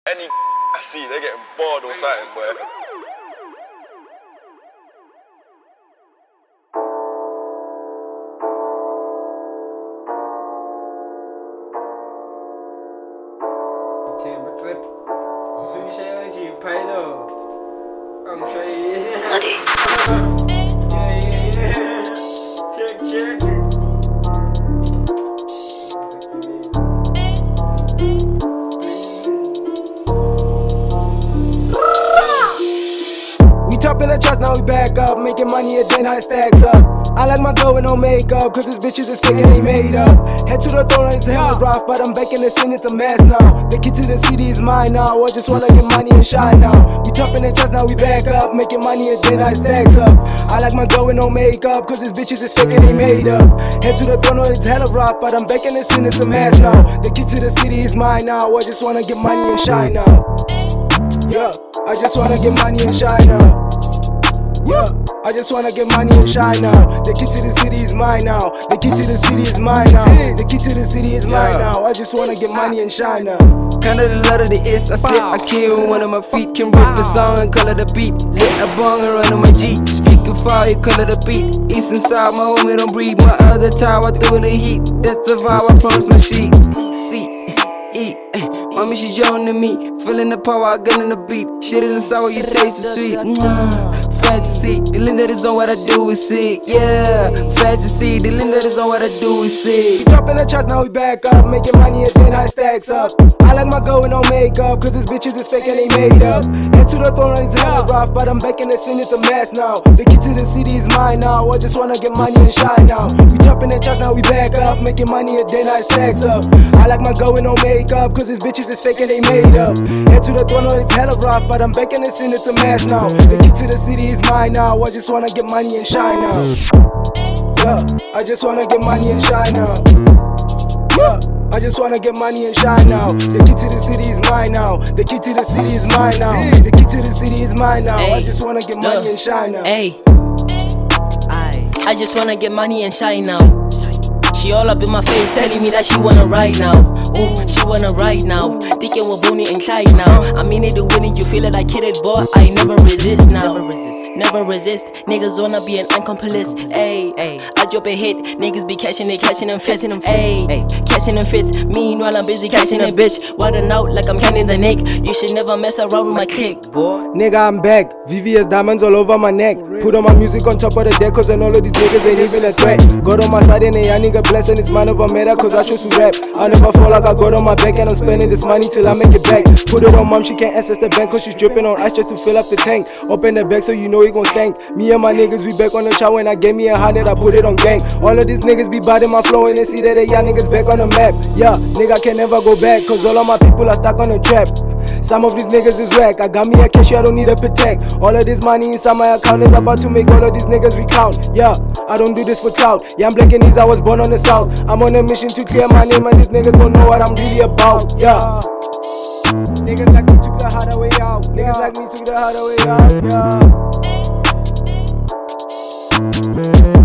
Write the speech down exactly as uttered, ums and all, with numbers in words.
Any I see, they getting bored or something, boy. Tempo trip. Suicide de pilot. I'm trying. Yeah, yeah, yeah. Check, check. We top in the trust, now we back up, making money and then how it stacks up. I like my girl with no makeup, cause these bitches is fake and they made up. Head to the throne, it's hella rough, but I'm back in the scene, it's a mess now. The key to the city is mine now, I just wanna get money and shine now. We top in the trust, now we back up, making money and then how it stacks up. I like my girl with no makeup, cause these bitches is fake and they made up. Head to the throne, it's hella rough, but I'm back in the scene, it's a mess now. The key to the city is mine now, I just wanna get money and shine now. Yeah, I just wanna get money and shine now. Yeah, I just wanna get money and shine now. The key to the city is mine now. The key to the city is mine now. The key to the city is mine now. I just wanna get money and shine now. Kinda the letter the S, I said I kill one of my feet. Can rip a song and color the beat. Lit a bong and run on my Jeep. Speaking fire, color the beat. East and side, my homie don't breathe. My other tower, I throw the heat. That's a vibe, I promise my sheet. See, eat, mommy, she joining me. Feeling the power, I gun in the beat. Shit isn't sour, you taste the sweet. Mwah. Fantasy, the Linda is on what I do is sick. Yeah, fantasy, the Linda is on what I do is sick. We top in the trust, now we back up, making money and then how it stacks up. I like my girl with no makeup, cause these bitches is fake and they made up. Head to the throne, it's hella rough, but I'm back in the scene, it's a mess now. The key to the city is mine now, I just wanna get money and shine now. We top in the trust, now we back up, making money and then how it stacks up. I like my girl with no makeup, cause these bitches is fake and they made up. Head to the throne, it's hella rough, but I'm back in the scene, it's a mess now. The key to the city is mine now, I just wanna get money and shine now. Yeah, I just wanna get money and shine now. Yeah, I just wanna get money and shine now. The key to the city is mine now. The key to the city is mine now. The key to the city is mine now. I just wanna get money and shine now. Hey, I just wanna get money and shine now. She all up in my face, telling me that she wanna ride now. Ooh, she wanna ride now. Thinking we're Bonnie and Clyde now. I mean it, the winning, you feel it, I kid it, boy. I never resist now. Never resist. Never resist. Niggas wanna be an accomplice. Ayy, I drop a hit. Niggas be catching it, catching them fits. Ayy, catching them fits. Meanwhile, I'm busy catching a bitch. Wildin' out like I'm counting the neck. You should never mess around with my clique, boy. Nigga, I'm back. V V S diamonds all over my neck. Put on my music on top of the deck, cause I know all of these niggas ain't even a threat. God on my side and a young nigga blessing, it's man over matter, cause I choose to rap. I never fall like I got on my back, and I'm spending this money till I make it back. Put it on mom, she can't access the bank, cause she's dripping on ice just to fill up the tank. Open the back so you know it gon' stank. Me and my niggas, we back on the show, and I gave me a hundred, I put it on gang. All of these niggas be biting my flow, and they see that they young niggas back on the map. Yeah, nigga can never go back, cause all of my people are stuck on the trap. Some of these niggas is whack. I got me a cash, I don't need a protect. All of this money inside my account is about to make all of these niggas recount. Yeah, I don't do this for clout. Yeah, I'm black and these, I was born on the south. I'm on a mission to clear my name, and these niggas don't know what I'm really about. Yeah, niggas like me took the harder way out. Niggas like me took the harder way out. Yeah.